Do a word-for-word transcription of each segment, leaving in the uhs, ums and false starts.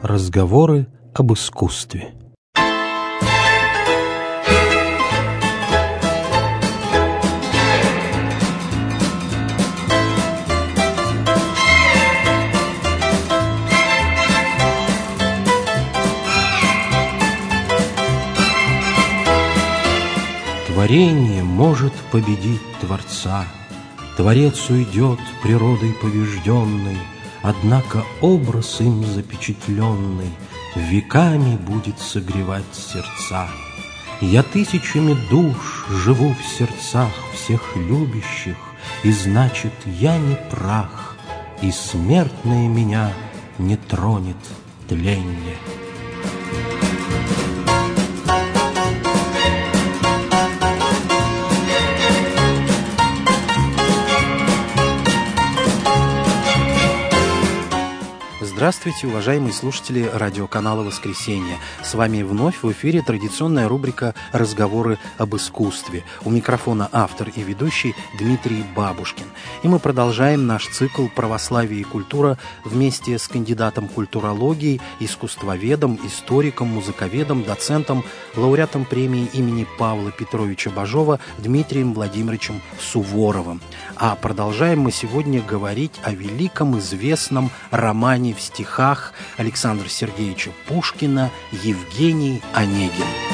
Разговоры об искусстве. Творение может победить Творца, Творец уйдет природой побежденной, однако образ им запечатленный веками будет согревать сердца. Я тысячами душ живу в сердцах всех любящих, и значит, я не прах, и смертное меня не тронет тленье. Здравствуйте, уважаемые слушатели радиоканала «Воскресенье». С вами вновь в эфире традиционная рубрика «Разговоры об искусстве». У микрофона автор и ведущий Дмитрий Бабушкин. И мы продолжаем наш цикл «Православие и культура» вместе с кандидатом культурологии, искусствоведом, историком, музыковедом, доцентом, лауреатом премии имени Павла Петровича Бажова Дмитрием Владимировичем Суворовым. А продолжаем мы сегодня говорить о великом известном романе в стихах Александра Сергеевича Пушкина «Евгений Онегин».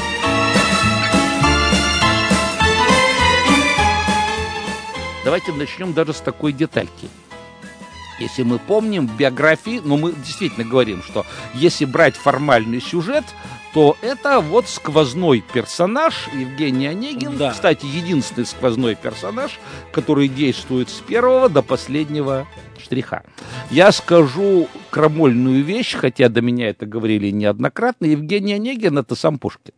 Давайте начнем даже с такой детальки. Если мы помним в биографии, ну мы действительно говорим, что если брать формальный сюжет, то это вот сквозной персонаж Евгений Онегин. Да. Кстати, единственный сквозной персонаж, который действует с первого до последнего штриха. Я скажу крамольную вещь, хотя до меня это говорили неоднократно. Евгений Онегин — это сам Пушкин.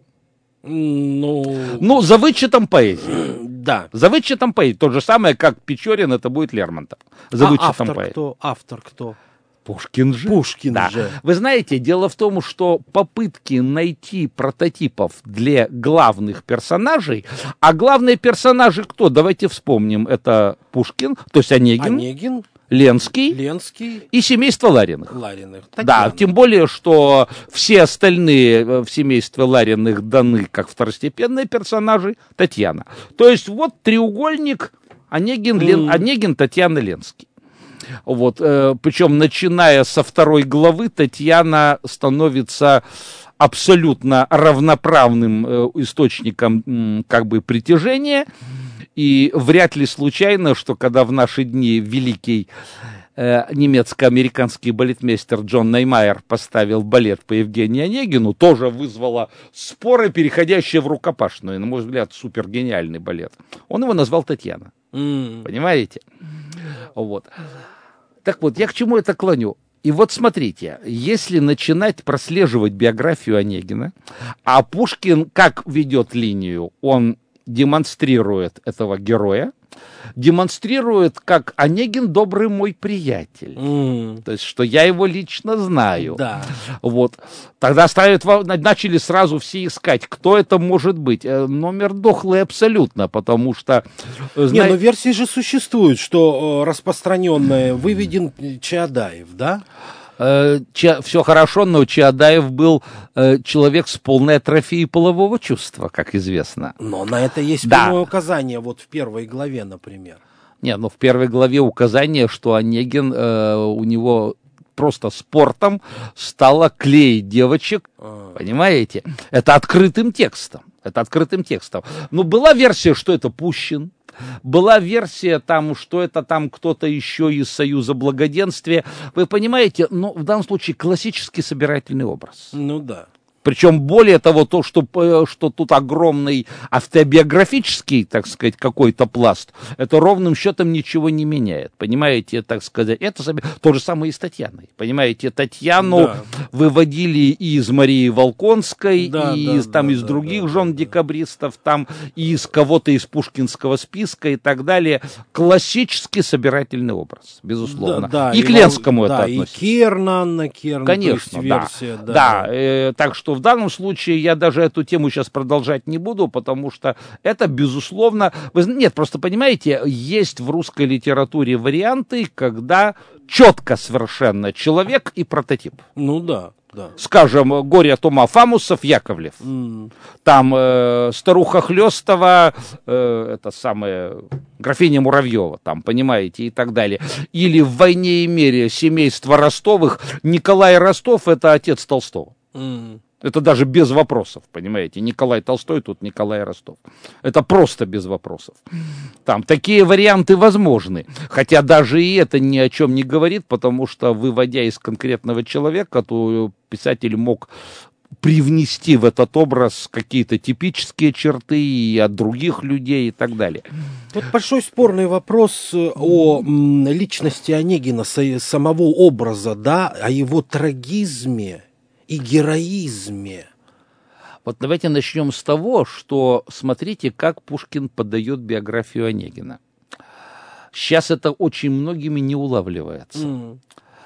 Ну, ну за вычетом поэзии. Да. За вычетом поэзии. То же самое, как Печорин, это будет Лермонтов. За а вычетом автор поэзии. Кто? Автор кто? Пушкин же. Пушкин да. же. Вы знаете, дело в том, что попытки найти прототипов для главных персонажей, а главные персонажи кто? Давайте вспомним. Это Пушкин, то есть Онегин, Онегин Ленский, Ленский и семейство Лариных. Лариных. Да, тем более, что все остальные в семействе Лариных даны как второстепенные персонажи Татьяна. То есть вот треугольник Онегин, mm. Лен, Онегин, Татьяна, Ленский. Вот, э, причем, начиная со второй главы, Татьяна становится абсолютно равноправным э, источником м, как бы притяжения. И вряд ли случайно, что когда в наши дни великий э, немецко-американский балетмейстер Джон Неймайер поставил балет по Евгению Онегину, тоже вызвало споры, переходящие в рукопашную. На мой взгляд, супергениальный балет. Он его назвал Татьяна. Mm. Понимаете? Вот. Так вот, я к чему это клоню? И вот смотрите, если начинать прослеживать биографию Онегина, а Пушкин как ведет линию? Он демонстрирует этого героя, демонстрирует, как Онегин добрый мой приятель. Mm. То есть, что я его лично знаю. Да. Вот. Тогда ставят, начали сразу все искать, кто это может быть. Номер дохлый абсолютно, потому что... Не, зна... но версии же существуют, что распространенная выведен Чаадаев, да? Че, все хорошо, но Чаадаев был э, человек с полной атрофией полового чувства, как известно. Но на это есть да. прямое указание, вот в первой главе, например. Не, ну в первой главе указание, что Онегин, э, у него просто спортом стало клеить девочек, а. понимаете? Это открытым текстом, это открытым текстом. Но была версия, что это Пущин. Была версия, там, что это там кто-то еще из Союза Благоденствия. Вы понимаете, но в данном случае классический собирательный образ. Ну да. Причем более того, то, что, что тут огромный автобиографический, так сказать, какой-то пласт, это ровным счетом ничего не меняет. Понимаете, так сказать, это то же самое и с Татьяной. Понимаете, Татьяну да. выводили и из Марии Волконской, да, и да, из, там, да, из да, других да, жен да, декабристов, там, и из кого-то из пушкинского списка и так далее. Классический собирательный образ, безусловно. Да, да, и, и к Ленскому Вол... это да, относится. И Керн, Анна Керн. Конечно, то есть версия, да. Да, да, э, так что в данном случае я даже эту тему сейчас продолжать не буду, потому что это, безусловно... Вы, нет, просто понимаете, есть в русской литературе варианты, когда четко совершенно человек и прототип. Ну да. да. Скажем, «Горе от ума» Фамусов, Яковлев. Mm. Там э, «Старуха Хлёстова», э, это самое, графиня Муравьева, там, понимаете, и так далее. Или «В войне и мире» семейство Ростовых. Николай Ростов — это отец Толстого. Mm. Это даже без вопросов, понимаете. Николай Толстой, тут Николай Ростов. Это просто без вопросов. Там такие варианты возможны. Хотя даже и это ни о чем не говорит, потому что, выводя из конкретного человека, то писатель мог привнести в этот образ какие-то типические черты и от других людей и так далее. Вот большой спорный вопрос о м, личности Онегина, самого образа, да, о его трагизме и героизме. Вот давайте начнем с того, что смотрите, как Пушкин подает биографию Онегина. Сейчас это очень многими не улавливается. Mm.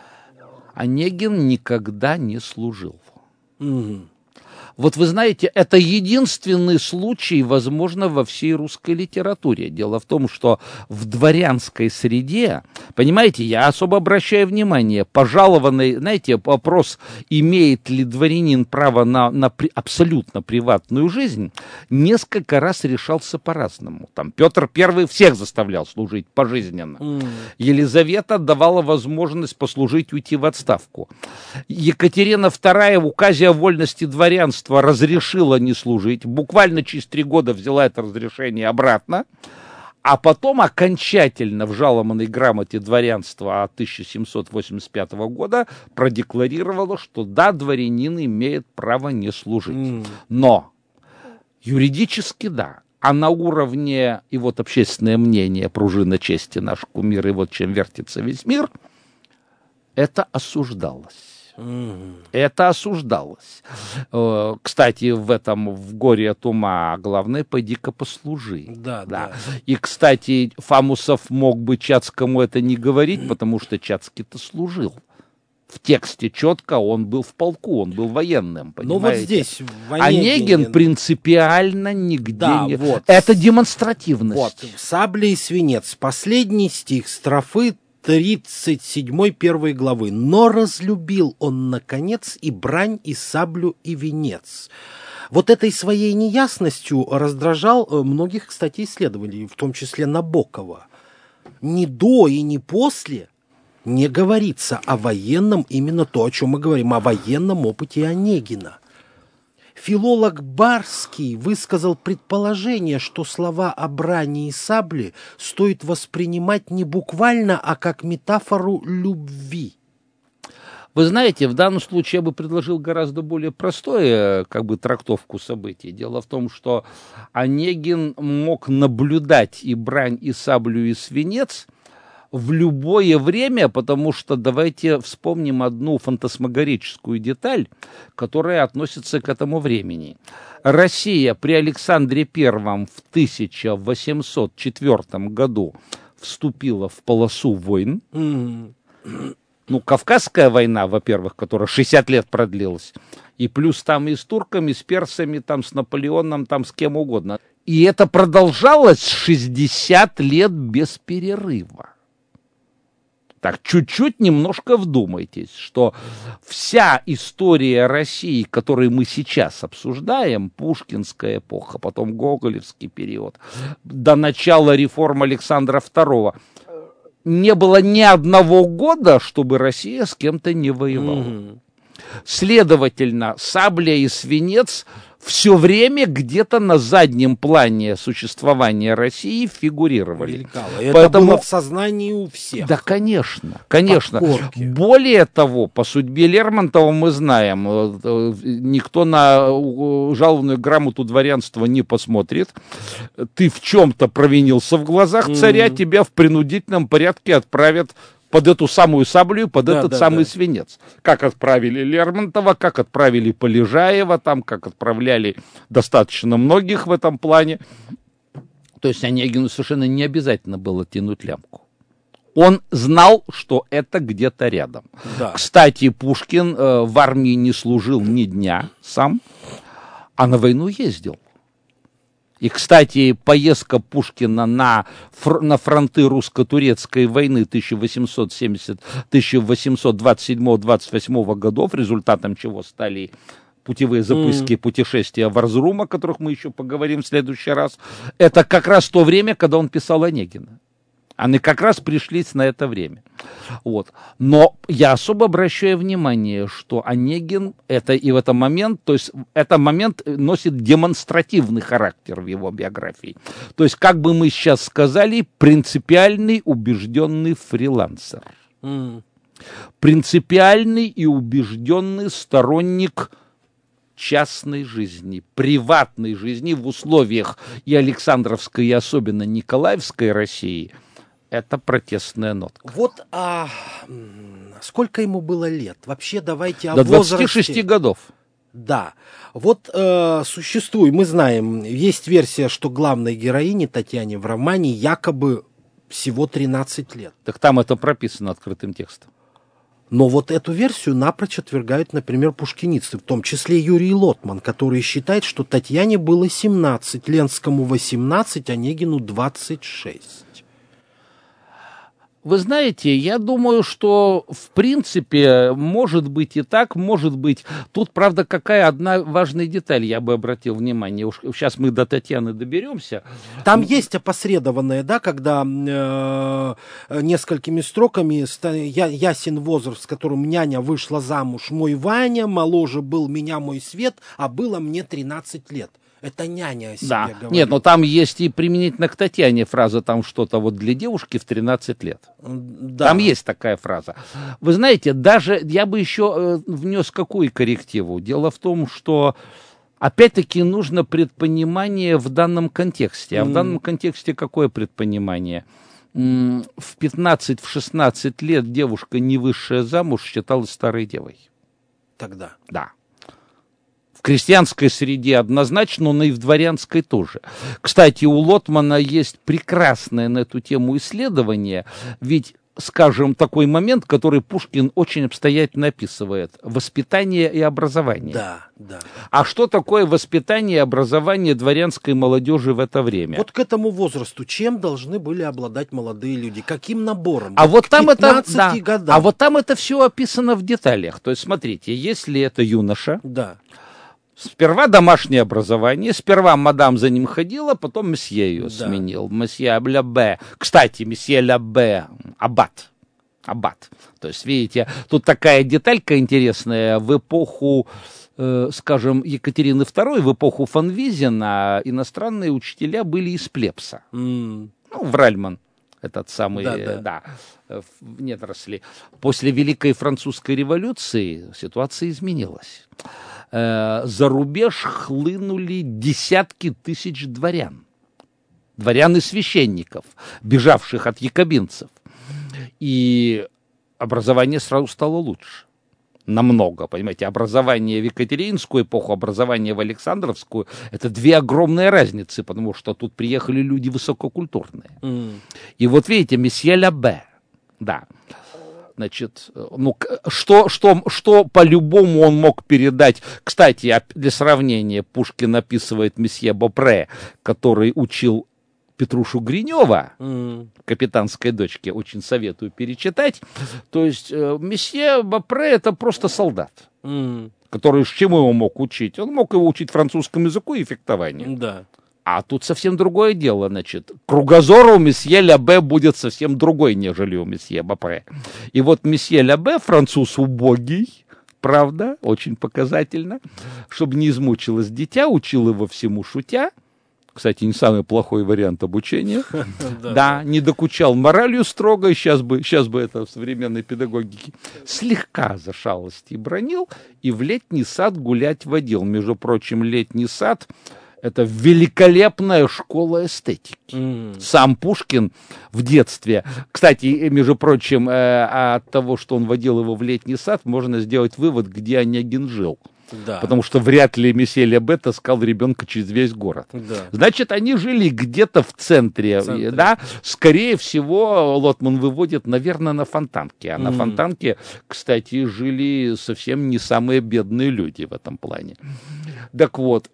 Онегин никогда не служил. Mm. Вот вы знаете, это единственный случай, возможно, во всей русской литературе. Дело в том, что в дворянской среде, понимаете, я особо обращаю внимание, пожалованный, знаете, вопрос, имеет ли дворянин право на, на при, абсолютно приватную жизнь, несколько раз решался по-разному. Там Петр Первый всех заставлял служить пожизненно. Mm. Елизавета давала возможность послужить, уйти в отставку. Екатерина Вторая в указе о вольности дворянства разрешила не служить, буквально через три года взяла это разрешение обратно, а потом окончательно в жалованной грамоте дворянства от тысяча семьсот восемьдесят пятого года продекларировала, что да, дворянин имеет право не служить. Mm. Но юридически да, а на уровне, и вот общественное мнение, пружина чести, наш кумир, и вот чем вертится весь мир, это осуждалось. Mm. Это осуждалось. Кстати, в этом, в «Горе от ума», главное, пойди-ка послужи. Да, да. Да. И, кстати, Фамусов мог бы Чацкому это не говорить, потому что Чацкий-то служил. В тексте четко он был в полку, он был военным, понимаете? Ну вот здесь в Онегине... Онегин принципиально нигде да, не... Вот. Это демонстративность. Вот, «Сабля и свинец», последний стих, строфы тридцать седьмой первой главы. «Но разлюбил он, наконец, и брань, и саблю, и венец». Вот этой своей неясностью раздражал многих, кстати, исследователей, в том числе Набокова. Ни до и ни после не говорится о военном, именно то, о чем мы говорим, о военном опыте Онегина. Филолог Барский высказал предположение, что слова о брани и сабле стоит воспринимать не буквально, а как метафору любви. Вы знаете, в данном случае я бы предложил гораздо более простую как бы, трактовку событий. Дело в том, что Онегин мог наблюдать и брань, и саблю, и свинец в любое время, потому что давайте вспомним одну фантасмагорическую деталь, которая относится к этому времени. Россия при Александре Первом в тысяча восемьсот четвёртом году вступила в полосу войн. Mm-hmm. Ну, Кавказская война, во-первых, которая шестьдесят лет продлилась, и плюс там и с турками, с персами, там с Наполеоном, там с кем угодно. И это продолжалось шестьдесят лет без перерыва. Так, чуть-чуть немножко вдумайтесь, что вся история России, которую мы сейчас обсуждаем, пушкинская эпоха, потом гоголевский период, до начала реформ Александра Второго, не было ни одного года, чтобы Россия с кем-то не воевала. Mm-hmm. Следовательно, сабля и свинец все время где-то на заднем плане существования России фигурировали. Это Поэтому... было в сознании у всех. Да, конечно, конечно. Подкорки. Более того, по судьбе Лермонтова мы знаем, никто на жалованную грамоту дворянства не посмотрит. Ты в чем-то провинился в глазах царя, mm-hmm. тебя в принудительном порядке отправят под эту самую саблю, под да, этот да, самый да. свинец. Как отправили Лермонтова, как отправили Полежаева, там, как отправляли достаточно многих в этом плане. То есть Онегину совершенно не обязательно было тянуть лямку. Он знал, что это где-то рядом. Да. Кстати, Пушкин э, в армии не служил ни дня сам, а на войну ездил. И, кстати, поездка Пушкина на, фр- на фронты русско-турецкой войны тысяча восемьсот семидесятого — тысяча восемьсот двадцать седьмого — двадцать восьмого годов, результатом чего стали путевые записки, mm. путешествия в Арзрум, о которых мы еще поговорим в следующий раз, это как раз то время, когда он писал Онегина. Они как раз пришлись на это время. Вот. Но я особо обращаю внимание, что Онегин это и в этот момент, то есть этот момент носит демонстративный характер в его биографии. То есть, как бы мы сейчас сказали, принципиальный убежденный фрилансер. Mm. Принципиальный и убежденный сторонник частной жизни, приватной жизни в условиях и Александровской, и особенно Николаевской России. Это протестная нотка. Вот а, сколько ему было лет? Вообще давайте о До возрасте. двадцати шести годов. Да. Вот э, существует, мы знаем, есть версия, что главной героине Татьяне в романе якобы всего тринадцать лет. Так там это прописано открытым текстом. Но вот эту версию напрочь отвергают, например, пушкинисты, в том числе Юрий Лотман, который считает, что Татьяне было семнадцать, Ленскому восемнадцать, Онегину двадцать шесть. Вы знаете, я думаю, что в принципе может быть и так, может быть. Тут, правда, какая одна важная деталь, я бы обратил внимание. Уж сейчас мы до Татьяны доберемся. Там есть опосредованное, да, когда э, несколькими строками я, ясен возраст, с которым няня вышла замуж. Мой Ваня, моложе был меня мой свет, а было мне тринадцать лет. Это няня о себе да. говорит. Нет, но там есть и применительно к Татьяне фраза, там что-то вот для девушки в тринадцать лет. Да. Там есть такая фраза. Вы знаете, даже я бы еще э, внес какую коррективу. Дело в том, что опять-таки нужно предпонимание в данном контексте. А mm. в данном контексте какое предпонимание? М- в пятнадцать-шестнадцать лет девушка, не высшая замуж, считалась старой девой. Тогда. Да. В крестьянской среде однозначно, но и в дворянской тоже. Кстати, у Лотмана есть прекрасное на эту тему исследование, ведь, скажем, такой момент, который Пушкин очень обстоятельно описывает. Воспитание и образование. Да, да. А что такое воспитание и образование дворянской молодежи в это время? Вот к этому возрасту чем должны были обладать молодые люди? Каким набором? А вот, вот там это, да, годам. а вот там это все описано в деталях. То есть, смотрите, если это юноша... Да. Сперва домашнее образование, сперва мадам за ним ходила, потом месье ее да. сменил, месье Лябе. Кстати, месье Лябе, аббат, аббат. То есть, видите, тут такая деталька интересная. В эпоху, э, скажем, Екатерины второй, в эпоху фон Визина иностранные учителя были из плебса. Mm. Ну, Вральман. Этот самый, да, да. да, в недоросли. После Великой Французской революции ситуация изменилась. Э, за рубеж хлынули десятки тысяч дворян. Дворян и священников, бежавших от якобинцев. И образование сразу стало лучше. Намного, понимаете, образование в Екатеринскую эпоху, образование в Александровскую — это две огромные разницы, потому что тут приехали люди высококультурные. Mm. И вот видите, месье Лябе, да, значит, ну, что, что, что по-любому он мог передать. Кстати, для сравнения, Пушкин описывает месье Бопре, который учил Петрушу Гринева, mm. капитанской дочке, очень советую перечитать. То есть э, месье Бопре — это просто солдат, mm. который чему его мог учить? Он мог его учить французскому языку и фехтованию. Да. А тут совсем другое дело, значит. Кругозор у месье Лябе будет совсем другой, нежели у месье Бопре. И вот месье Лябе, француз убогий, правда, очень показательно, чтобы не измучилось дитя, учил его всему шутя. Кстати, не самый плохой вариант обучения. Да, не докучал моралью строго, сейчас бы, сейчас бы это в современной педагогике. Слегка за шалости бранил и в летний сад гулять водил. Между прочим, летний сад — это великолепная школа эстетики. Сам Пушкин в детстве... Кстати, между прочим, от того, что он водил его в летний сад, можно сделать вывод, где Онегин жил. Да. Потому что вряд ли месье Лябе таскал ребенка через весь город. Да. Значит, они жили где-то в центре, в центре. Да? Скорее всего, Лотман выводит, наверное, на Фонтанке. А mm. на Фонтанке, кстати, жили совсем не самые бедные люди в этом плане. Так вот,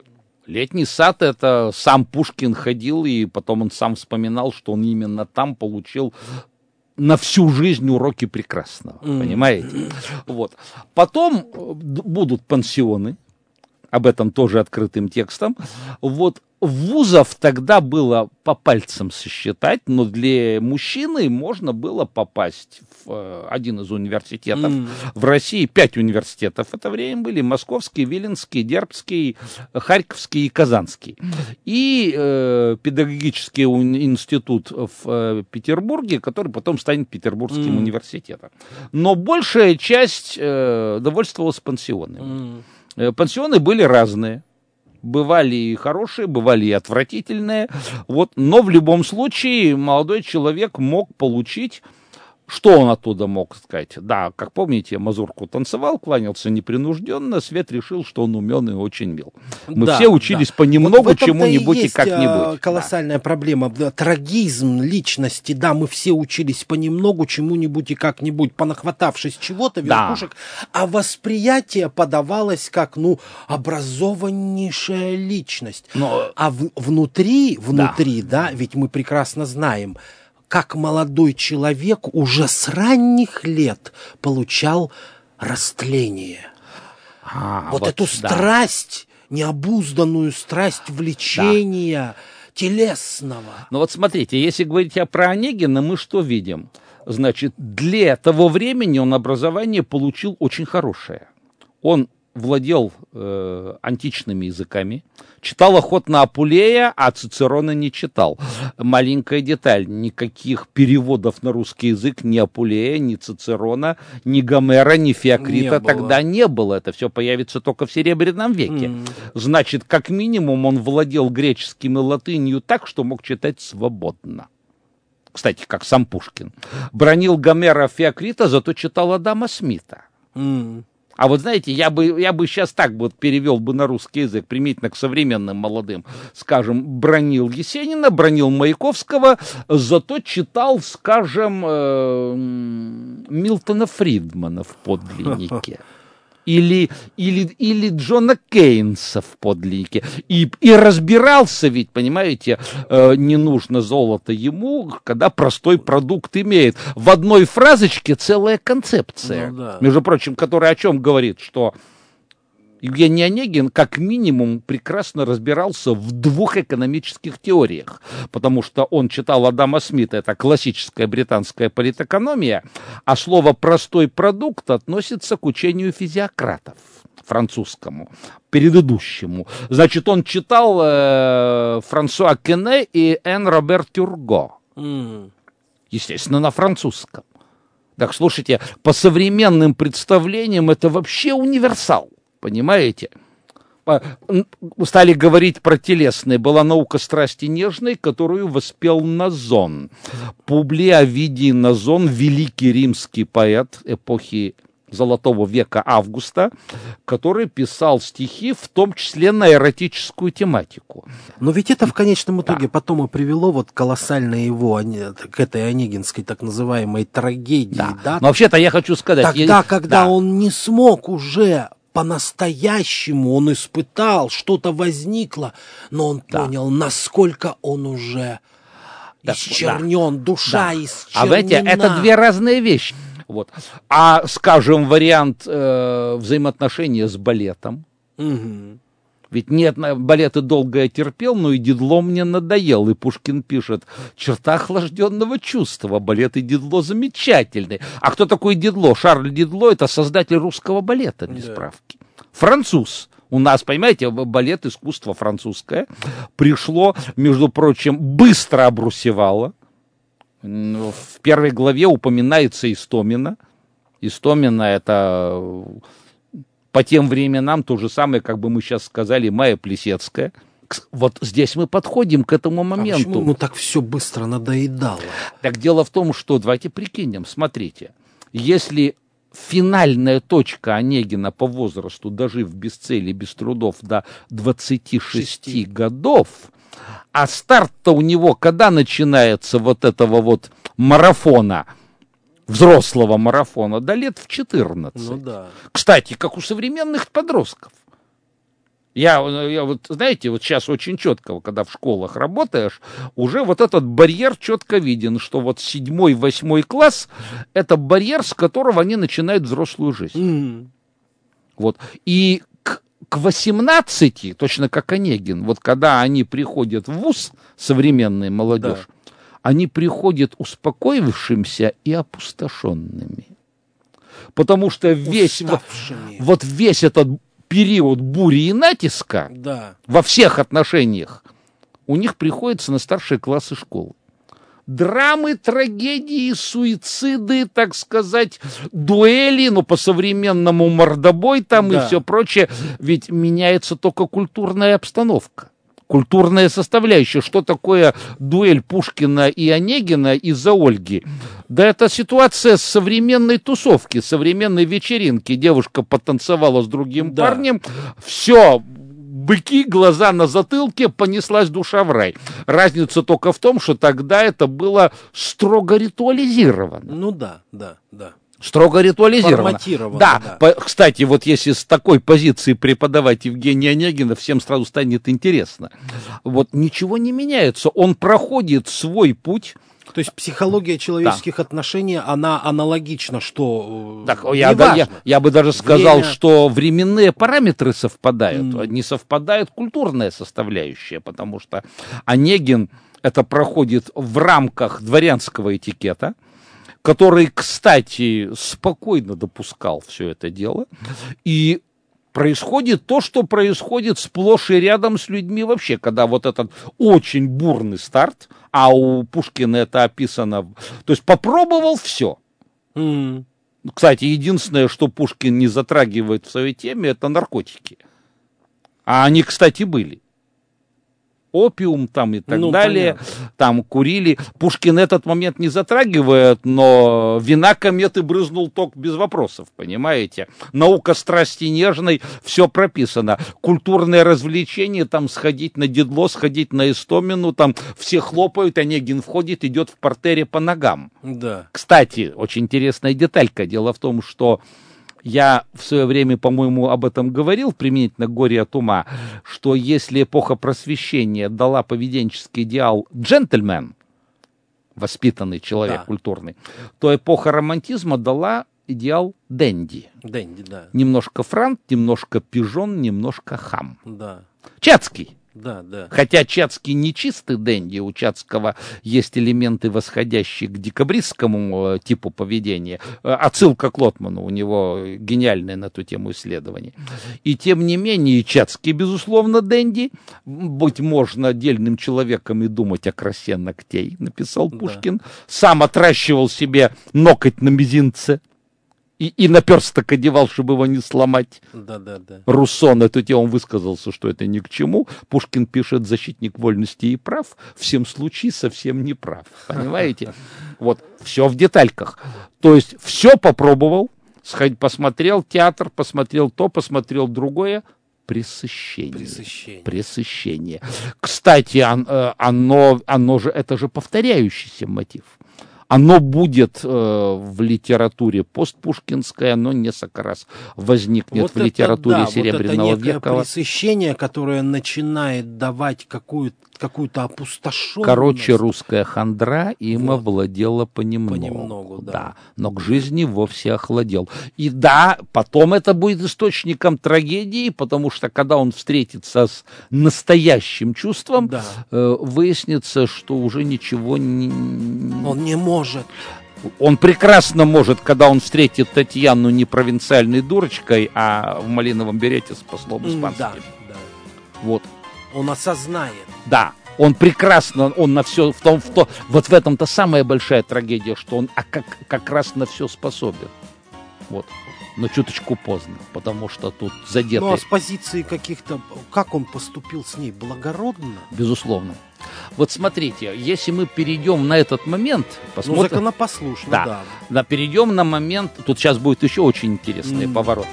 Летний сад — это сам Пушкин ходил, и потом он сам вспоминал, что он именно там получил на всю жизнь уроки прекрасного, mm. понимаете? Вот. Потом будут пансионы, об этом тоже открытым текстом. Вот. Вузов тогда было по пальцам сосчитать, но для мужчины можно было попасть в один из университетов. Mm. В России пять университетов в это время были: Московский, Виленский, Дербцкий, Харьковский и Казанский. И э, педагогический институт в э, Петербурге, который потом станет Петербургским mm. университетом. Но большая часть э, довольствовалась пансионами. Mm. Пансионы были разные. Бывали и хорошие, бывали и отвратительные. Вот. Но в любом случае молодой человек мог получить... Что он оттуда мог сказать? Да, как помните, мазурку танцевал, кланялся непринужденно, Свет решил, что он умен и очень мил. Мы да, все учились да. понемногу вот чему-нибудь и, и как-нибудь. Колоссальная да. проблема. Трагизм личности, да, мы все учились понемногу чему-нибудь и как-нибудь, понахватавшись чего-то, верхушек, да. а восприятие подавалось как, ну, образованнейшая личность. Но... А в, внутри, внутри, да. да, ведь мы прекрасно знаем, как молодой человек уже с ранних лет получал растление. А, вот, вот эту да. страсть, необузданную страсть влечения да. телесного. Ну вот смотрите, если говорить про Онегина, мы что видим? Значит, для того времени он образование получил очень хорошее. Он владел э, античными языками, читал охотно Апулея, а Цицерона не читал. Маленькая деталь: никаких переводов на русский язык ни Апулея, ни Цицерона, ни Гомера, ни Феокрита не тогда не было. Это все появится только в Серебряном веке. Mm. Значит, как минимум он владел греческим и латынью так, что мог читать свободно. Кстати, как сам Пушкин. Бранил Гомера, Феокрита, зато читал Адама Смита. Mm. А вот знаете, я бы, я бы сейчас так вот перевел бы на русский язык, применительно к современным молодым, скажем, бранил Есенина, бранил Маяковского, зато читал, скажем, э, Милтона Фридмана в подлиннике. Или, или, или Джона Кейнса в подлиннике. И, и разбирался ведь, понимаете, э, не нужно золото ему, когда простой продукт имеет. В одной фразочке целая концепция. Ну, да. Между прочим, которая о чем говорит, что Евгений Онегин как минимум прекрасно разбирался в двух экономических теориях, потому что он читал Адама Смита, это классическая британская политэкономия, а слово «простой продукт» относится к учению физиократов, французскому, предыдущему. Значит, он читал э, Франсуа Кене и Эн Робер Тюрго, mm. естественно, на французском. Так, слушайте, по современным представлениям это вообще универсал. Понимаете? Стали говорить про телесное. Была наука страсти нежной, которую воспел Назон. Публий Овидий Назон, великий римский поэт эпохи Золотого века Августа, который писал стихи, в том числе на эротическую тематику. Но ведь это в конечном итоге да. потом и привело вот колоссально его к этой онегинской так называемой трагедии. Да. Да? Но вообще-то я хочу сказать... Тогда, я... когда да. он не смог уже... По-настоящему он испытал, что-то возникло, но он да. понял, насколько он уже так, исчернен, да. душа да. исчернена. А знаете, это две разные вещи. Вот. А, скажем, вариант э, взаимоотношения с балетом. Угу. Ведь нет, балеты долго я терпел, но и Дидло мне надоел. И Пушкин пишет: черта охлажденного чувства, балет и Дидло замечательный. А кто такой Дидло? Шарль Дидло — это создатель русского балета, без да. справки. Француз. У нас, понимаете, балет, искусство французское, пришло, между прочим, быстро обрусевало. В первой главе упоминается Истомина. Истомина — это... По тем временам то же самое, как бы мы сейчас сказали, Майя Плисецкая. Вот здесь мы подходим к этому моменту. А почему ему так все быстро надоедало? Так дело в том, что, давайте прикинем, смотрите, если финальная точка Онегина по возрасту, дожив без цели, без трудов до двадцати шести годов, а старт-то у него когда начинается вот этого вот марафона, взрослого марафона, до лет в четырнадцать. Ну, да. Кстати, как у современных подростков. Я, я вот, знаете, вот сейчас очень четко, когда в школах работаешь, уже вот этот барьер четко виден, что вот седьмой, восьмой класс – это барьер, с которого они начинают взрослую жизнь. Mm-hmm. Вот. И к, к восемнадцати, точно как Онегин, вот когда они приходят в вуз, современная молодежь, да. они приходят успокоившимся и опустошенными. Потому что весь, вот, вот весь этот период бури и натиска да. во всех отношениях у них приходится на старшие классы школы. Драмы, трагедии, суициды, так сказать, дуэли, ну, по-современному мордобой там да. и все прочее. Ведь меняется только культурная обстановка. Культурная составляющая. Что такое дуэль Пушкина и Онегина из-за Ольги? Да это ситуация с современной тусовки, современной вечеринки. Девушка потанцевала с другим да. парнем. Все, быки, глаза на затылке, понеслась душа в рай. Разница только в том, что тогда это было строго ритуализировано. Ну да, да, да. Строго ритуализировано. Да. да. По, кстати, вот если с такой позиции преподавать Евгения Онегина, всем сразу станет интересно. Вот ничего не меняется. Он проходит свой путь. То есть психология человеческих да. отношений, она аналогична, что так, я, да, я, я бы даже сказал, Время... что временные параметры совпадают. Mm. Не совпадает культурная составляющая, потому что Онегин это проходит в рамках дворянского этикета, который, кстати, спокойно допускал все это дело. И происходит то, что происходит сплошь и рядом с людьми вообще, когда вот этот очень бурный старт, а у Пушкина это описано, то есть попробовал все. Mm. Кстати, единственное, что Пушкин не затрагивает в своей теме, это наркотики. А они, кстати, были. Опиум там и так ну, далее, понятно. Там курили. Пушкин этот момент не затрагивает, но вина кометы брызнул ток без вопросов, понимаете? Наука страсти нежной, все прописано. Культурное развлечение, там сходить на Дедло, сходить на Истомину, там все хлопают, Онегин входит, идет в партере по ногам. Да. Кстати, очень интересная деталька. Дело в том, что я в свое время, по-моему, об этом говорил, применительно к «Горе от ума», что если эпоха просвещения дала поведенческий идеал джентльмен, воспитанный человек, да. культурный, то эпоха романтизма дала идеал денди. Денди, да. Немножко франт, немножко пижон, немножко хам. Да. Чацкий. Да, да. Хотя Чацкий не чистый денди, у Чацкого есть элементы, восходящие к декабристскому типу поведения. Отсылка к Лотману, у него гениальное на эту тему исследование. И тем не менее, Чацкий, безусловно, денди. Быть можно отдельным человеком и думать о красе ногтей, написал Пушкин. Да. Сам отращивал себе ноготь на мизинце. И, и наперсток одевал, чтобы его не сломать. Да, да, да. Руссо на эту тему высказался, что это ни к чему. Пушкин пишет: защитник вольности и прав, всем случае совсем не прав. Понимаете? Вот, все в детальках. То есть, все попробовал, сходить, посмотрел театр, посмотрел то, посмотрел другое. Пресыщение. Пресыщение. Пресыщение. Кстати, оно, оно же, это же повторяющийся мотив. Оно будет э, в литературе постпушкинской, оно несколько раз возникнет вот в это, литературе да, Серебряного вот это века. Пресыщение, которое начинает давать какую-то какую-то опустошенность. Короче, русская хандра им вот. овладела понемногу. Понемногу, да. да. Но к жизни вовсе охладел. И да, потом это будет источником трагедии, потому что когда он встретится с настоящим чувством, да. э, выяснится, что уже ничего не... Он не может. Он прекрасно может, когда он встретит Татьяну не провинциальной дурочкой, а в малиновом берете с послом испанским. Да, да. Вот. Он осознает. Да, он прекрасно, он на все, в том, в то, вот в этом-то самая большая трагедия, что он а как, как раз на все способен. Вот. Но чуточку поздно, потому что тут задетый... Ну, а с позиции каких-то... Как он поступил с ней? Благородно? Безусловно. Вот смотрите, если мы перейдем на этот момент... Посмотрим... Ну, законопослушно, да. да. Да, перейдем на момент... Тут сейчас будет еще очень интересные mm. повороты.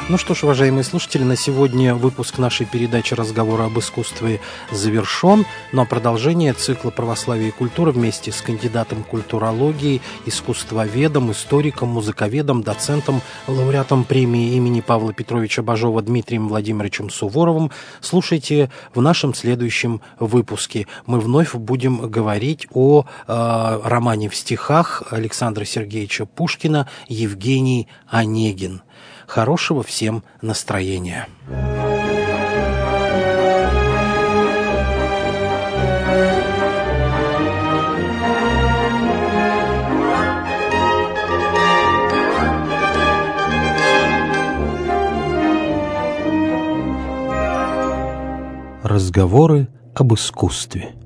Ну что ж, уважаемые слушатели, на сегодня выпуск нашей передачи «Разговоры об искусстве» завершен. Ну а продолжение цикла «Православие и культура» вместе с кандидатом культурологии, искусствоведом, историком, музыковедом, доцентом, лауреатом премии имени Павла Петровича Бажова Дмитрием Владимировичем Суворовым слушайте в нашем следующем выпуске. Мы вновь будем говорить о э, романе в стихах Александра Сергеевича Пушкина «Евгений Онегин». Хорошего всем настроения. Разговоры об искусстве.